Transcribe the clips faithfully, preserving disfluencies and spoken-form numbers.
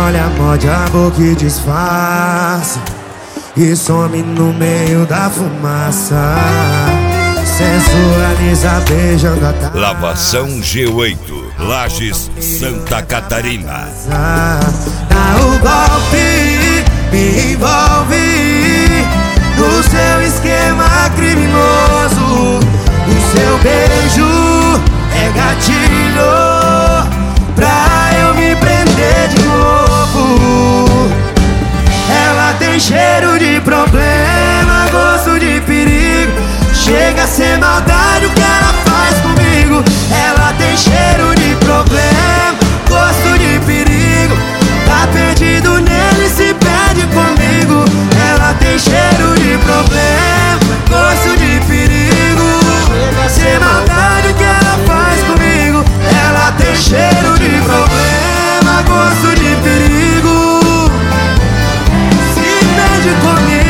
olha, mó diabo que disfarça e some no meio da fumaça. Sensualiza beijando a cara. Lavação G oito, Lages, Santa Catarina. Dá o golpe, me envolve no seu esquema criminoso. O seu beijo é gatilho pra eu me prender de novo. Ela tem cheiro de problema, gosto de perigo. Chega a ser maldade o que ela faz comigo. Ela tem cheiro de problema, gosto de perigo. Tá perdido nele, se perde comigo. Ela tem cheiro de problema, gosto de perigo. Chega a ser maldade o que ela faz comigo. Ela tem cheiro de problema, gosto de perigo. Se perde comigo.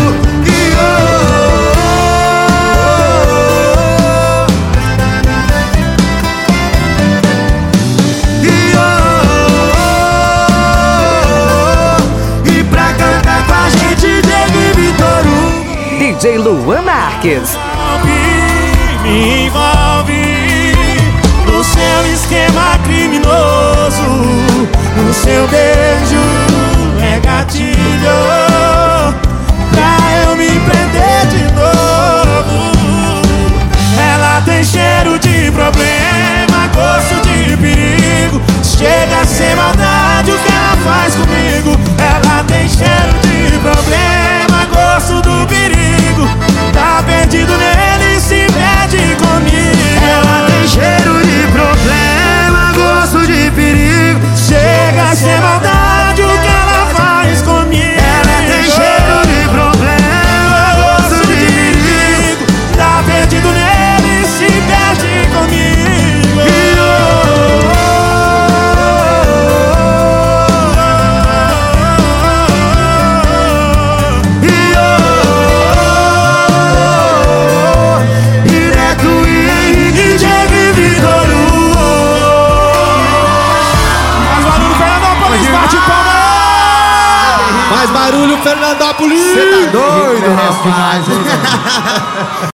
D J Luan Marques. Me envolve no seu esquema criminoso. O seu beijo é gatilho pra eu me prender de novo. Ela tem cheiro de problema, gosto de perigo. Chega a ser maldade o que ela faz comigo. Ela tem cheiro de problema, gosto do perigo. Tá perdido nele, se perde comigo. Ela tem cheiro de problema, gosto de perigo. Chega a ser maldade o que ela faz comigo. Ela tem cheiro de problema, gosto de perigo. Tá perdido nele, se perde comigo. Mais barulho, Fernandópolis! Você tá doido, rapaz?